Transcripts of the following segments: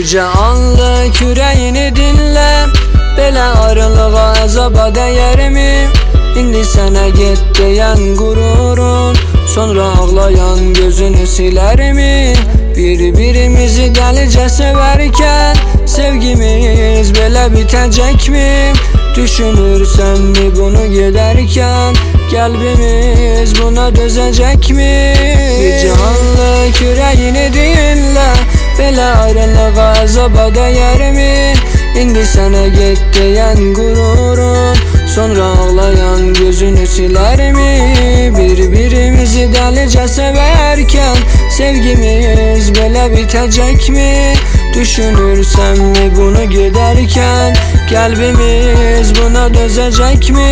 Bircə anlıq ürəyini dinlə, belə ayrılığa əzaba dəyərmi? İndi sənə get deyən qürurun, sonra ağlayan gözünü silərmi? Bir-birimizi dəlicə sevərkən sevgimiz belə bitəcəkmi? Düşünürsənmi bunu gedərkən qəlbimiz buna dözəcəkmi? Bircə anlıq ürəyini dinlə, belə ayrılığa əzaba dəyərmi? İndi sənə get deyən qürurun, sonra ağlayan gözünü silərmi? Bir-birimizi dəlicə sevərkən sevgimiz belə bitəcəkmi? Düşünürsənmi bunu gedərkən qəlbimiz buna dözəcəkmi?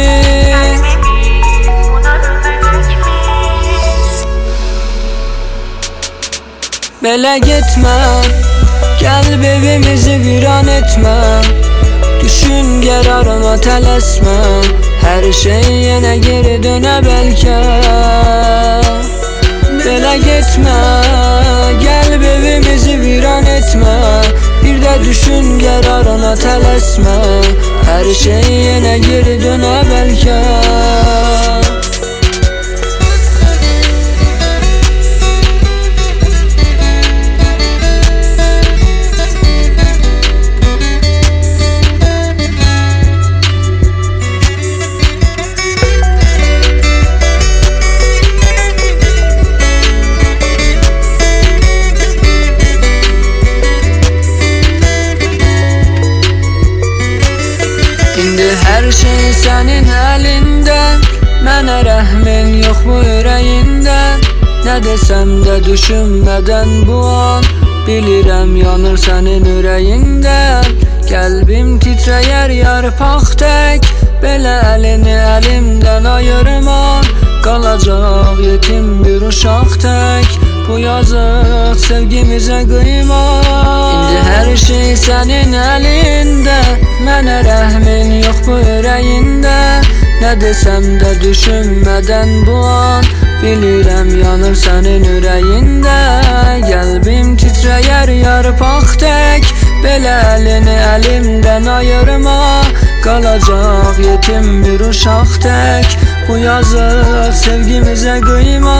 Belə getmə, qəlb evimizi viran etmə. Düşün qərarına tələsmə, hər şey yenə geri dönə bəlkə. Belə getmə, qəlb evimizi viran etmə. Bir də düşün qərarına tələsmə, hər şey yenə geri dönə bəlkə. İndi hər şey sənin əlində, mənə rəhmin yox bu ürəyində. Nə desəm də düşünmədən bu an, bilirəm yanır sənin ürəyində. Qəlbim titrəyər yarpaq tək, belə əlini əlimdən ayırma. Qalacaq yetim bir uşaq tək, bu yazıq sevgimizə qıyma. İndi hər şey sənin əlində, mənə rəhmin yox bu ürəyində. Nə desəm də düşünmədən bu an, bilirəm yanır sənin ürəyində. Qəlbim titrəyər yarpaq tək, belə əlini əlimdən ayırma. Qalacaq yetim bir uşaq tək, bu yazıq sevgimizə qıyma.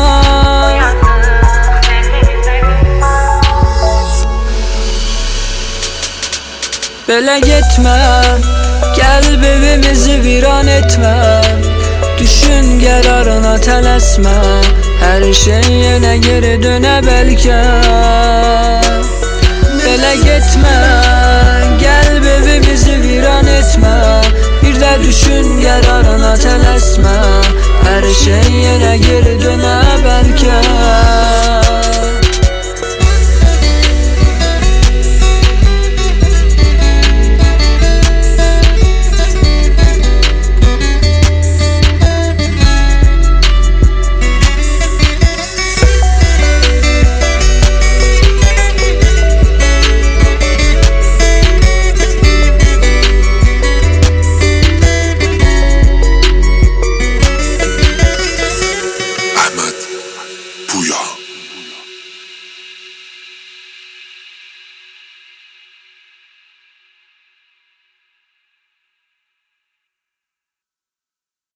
Belə getmə, qəlb evimizi viran etmə. Düşün qərarına tələsmə, hər şey yenə geri dönə bəlkə. Belə getmə, qəlb evimizi viran etmə. Bir də düşün qərarına tələsmə, hər şey yenə geri dönə bəlkə.